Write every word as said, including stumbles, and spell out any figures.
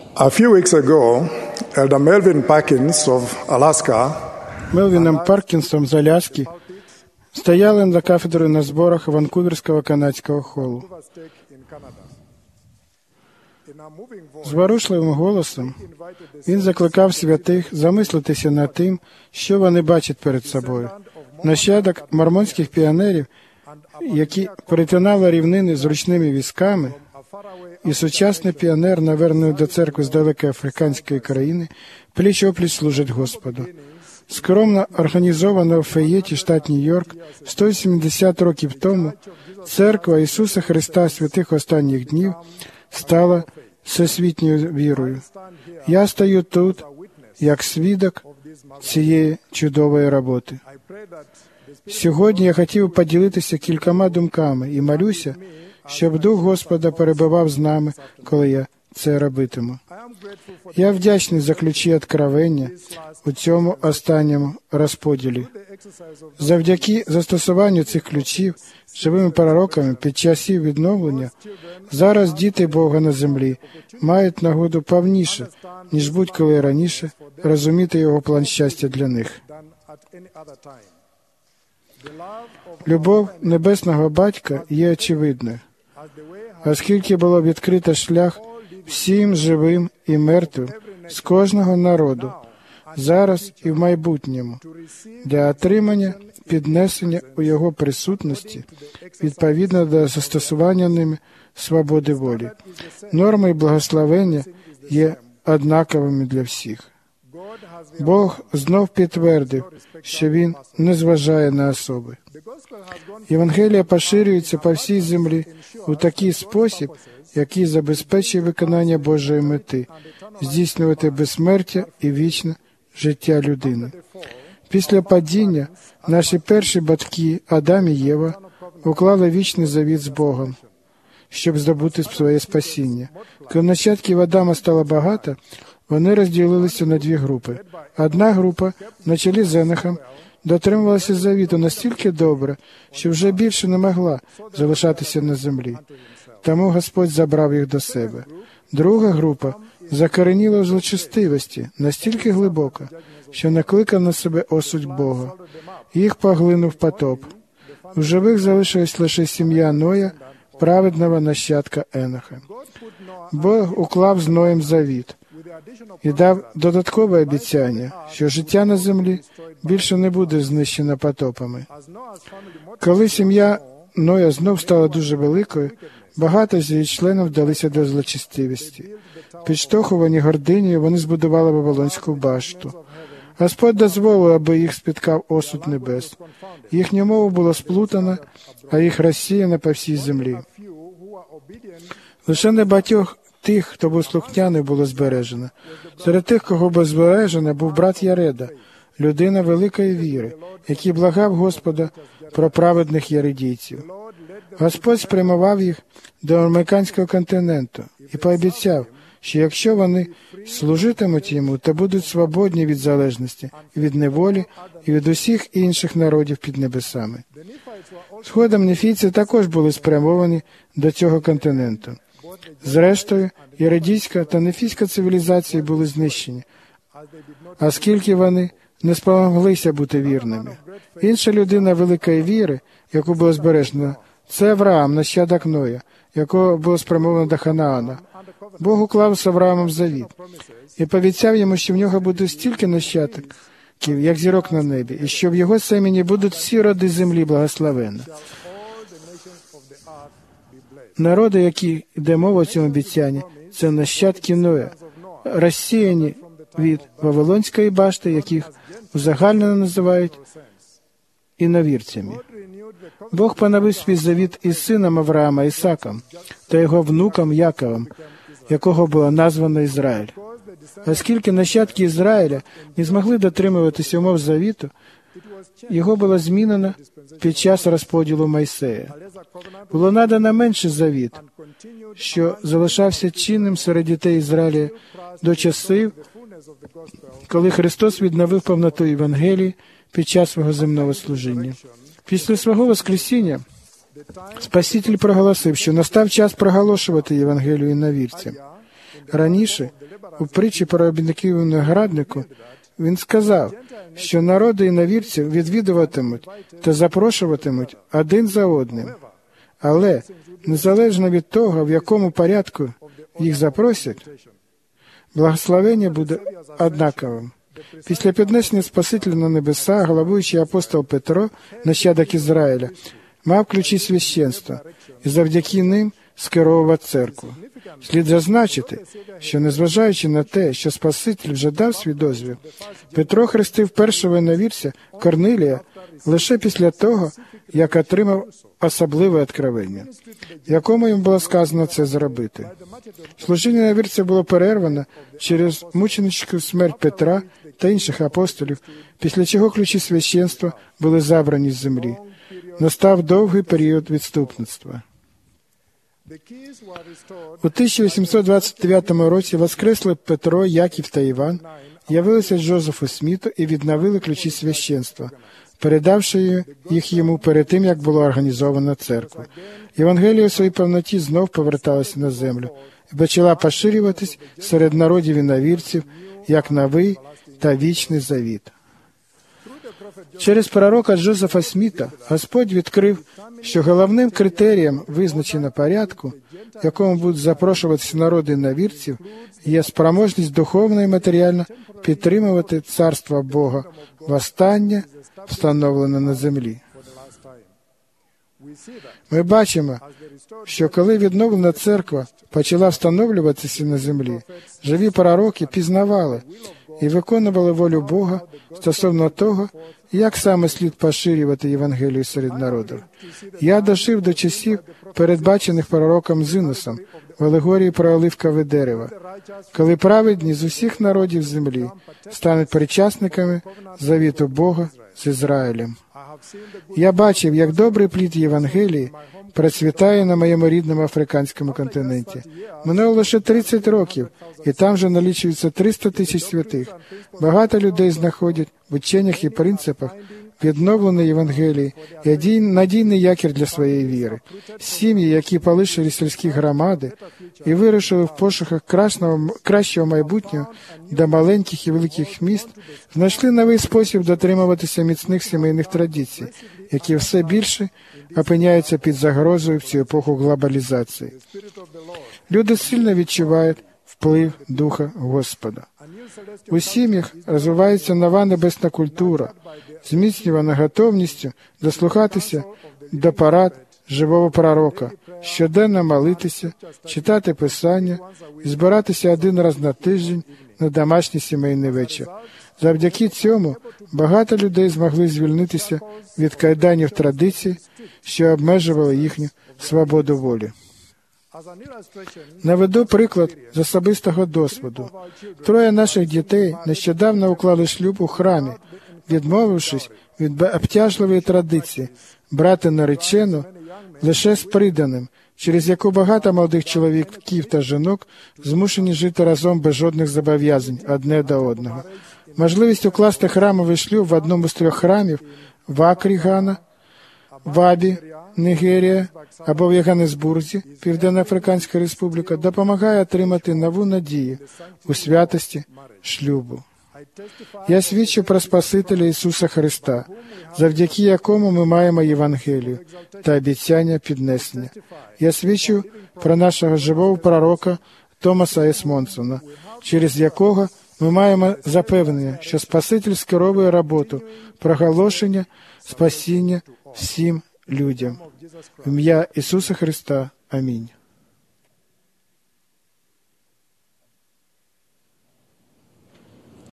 A few weeks ago, Elder Melvin Parkins of Alaska Мелвіном Паркінсом з Аляски стояли за кафедрою на зборах Ванкуверського канадського холу. Зворушливим голосом він закликав святих замислитися над тим, що вони бачать перед собою. Нащадок мормонських піонерів, які перетинали рівнини з ручними візками, і сучасний піонер, навернений до церкви з далекої африканської країни, пліч-опліч служать Господу. Скромно організована в Фаєті, штат Нью-Йорк, сто сімдесят років тому, церква Ісуса Христа святих останніх днів стала всесвітньою вірою. Я стою тут, як свідок цієї чудової роботи. Сьогодні я хотів поділитися кількома думками і молюся, щоб Дух Господа перебував з нами, коли я це робитиму. Я вдячний за ключі откровення у цьому останньому розподілі. Завдяки застосуванню цих ключів живими пророками під часів відновлення, зараз діти Бога на землі мають нагоду повніше, ніж будь-коли раніше, розуміти Його план щастя для них. Любов Небесного Батька є очевидною, оскільки було відкрито шлях всім живим і мертвим з кожного народу, зараз і в майбутньому, для отримання піднесення у Його присутності відповідно до застосування ними свободи волі. Норми і благословення є однаковими для всіх. Бог знов підтвердив, що Він не зважає на особи. Євангелія поширюється по всій землі у такий спосіб, який забезпечує виконання Божої мети – здійснювати безсмертя і вічне життя людини. Після падіння наші перші батьки, Адам і Єва, уклали вічний завіт з Богом, щоб здобути своє спасіння. Коли нащадків Адама стало багато, вони розділилися на дві групи. Одна група, на чолі з Енохом, дотримувалася завіту настільки добре, що вже більше не могла залишатися на землі. Тому Господь забрав їх до себе. Друга група закореніла в злочестивості настільки глибоко, що накликав на себе осуд Бога. Їх поглинув потоп. У живих залишилась лише сім'я Ноя, праведного нащадка Еноха. Бог уклав з Ноєм завіт і дав додаткове обіцяння, що життя на землі більше не буде знищено потопами. Коли сім'я Ноя знов стала дуже великою, багато з її членів вдалися до злочестивості. Підштовхувані гординею, вони збудували Вавилонську башту. Господь дозволив, аби їх спіткав осуд небес. Їхню мову було сплутано, а їх розсіяно по всій землі. Лише небагатьох тих, хто був слухняний, було збережено. Серед тих, кого було збережено, був брат Яреда, людина великої віри, який благав Господа про праведних яридійців. Господь спрямував їх до американського континенту і пообіцяв, що якщо вони служитимуть йому, то будуть свободні від залежності, від неволі і від усіх інших народів під небесами. Згодом нефійці також були спрямовані до цього континенту. Зрештою, єридійська та нефійська цивілізації були знищені, оскільки вони не спромоглися бути вірними. Інша людина великої віри, яку було збережено, це Авраам, нащадок Ноя, якого було спрямовано до Ханаана. Бог уклав з Авраамом завіт і пообіцяв йому, що в нього буде стільки нащадків, як зірок на небі, і що в його семені будуть всі роди землі благословені. Народи, які йде мова в цьому обіцянні, це нащадки Ноя, розсіяні від Вавилонської башти, яких узагальнено називають іновірцями. Бог поновив свій завіт із сином Авраама Ісаком та його внуком Яковом, якого було названо Ізраїль. Оскільки нащадки Ізраїля не змогли дотримуватися умов завіту, його було змінено під час розподілу Мойсея. Було надано менший завіт, що залишався чинним серед дітей Ізраїля до часів, коли Христос відновив повноту Євангелії під час свого земного служіння. Після свого Воскресіння Спаситель проголосив, що настав час проголошувати Євангелію іновірцям. Раніше, у притчі про робітників у винограднику, він сказав, що народи іновірців відвідуватимуть та запрошуватимуть один за одним. Але, незалежно від того, в якому порядку їх запросять, благословення буде однаковим. Після піднесення Спасителя на небеса, головуючий апостол Петро, нащадок Ізраїля, мав ключі священства і завдяки ним скеровував церкву. Слід зазначити, що незважаючи на те, що Спаситель вже дав свій дозвіл, Петро хрестив першого іновірця Корнилія лише після того, як отримав особливе откровення, якому їм було сказано це зробити. Служіння іновірця було перервано через мученицьку смерть Петра та інших апостолів, після чого ключі священства були забрані з землі. Настав довгий період відступництва. У тисяча вісімсот двадцять дев'ятому році воскресли Петро, Яків та Іван, явилися Джозефу Сміту і відновили ключі священства, передавши їх йому перед тим, як була організована церква. Євангелія у своїй повноті знов поверталася на землю і почала поширюватись серед народів іновірців, як новий та вічний завіт. Через пророка Джозефа Сміта Господь відкрив, що головним критерієм визначення порядку, в якому будуть запрошуватися народи іновірців, є спроможність духовно і матеріально підтримувати царство Бога, востаннє встановлене на землі. Ми бачимо, що коли відновлена церква почала встановлюватися на землі, живі пророки пізнавали і виконували волю Бога стосовно того, як саме слід поширювати Євангелію серед народів. Я дожив до часів, передбачених пророком Зинусом, в алегорії про оливкове дерево, коли праведні з усіх народів землі стануть причасниками завіту Бога з Ізраїлем. Я бачив, як добрий плід Євангелії процвітає на моєму рідному африканському континенті. Минуло лише тридцять років, і там вже налічується триста тисяч святих. Багато людей знаходять в ученнях і принципах відновленої Євангелії і надійний якір для своєї віри. Сім'ї, які полишили сільські громади і вирушили в пошуках кращого, кращого майбутнього до маленьких і великих міст, знайшли новий спосіб дотримуватися міцних сімейних традицій, які все більше опиняються під загрозою в цю епоху глобалізації. Люди сильно відчувають вплив Духа Господа. У сім'ях розвивається нова небесна культура, зміцнювана готовністю дослухатися до порад живого пророка, щоденно молитися, читати Писання і збиратися один раз на тиждень на домашній сімейний вечір. Завдяки цьому багато людей змогли звільнитися від кайданів традицій, що обмежували їхню свободу волі. Наведу приклад з особистого досвіду. Троє наших дітей нещодавно уклали шлюб у храмі, відмовившись від обтяжливої традиції брати наречену лише з приданим, через яку багато молодих чоловіків та жінок змушені жити разом без жодних зобов'язань одне до одного. Можливість укласти храмовий шлюб в одному з трьох храмів в Акрі, Гана, в Абі, Нігерія або в Йоганнесбурзі, Південно-Африканська Республіка, допомагає отримати нову надію у святості шлюбу. Я свідчу про Спасителя Ісуса Христа, завдяки якому ми маємо Євангелію та обіцяння піднесення. Я свідчу про нашого живого пророка Томаса Ес Монсона, через якого ми маємо запевнення, що Спаситель скеровує роботу проголошення спасіння всім людям. В ім'я Ісуса Христа. Амінь.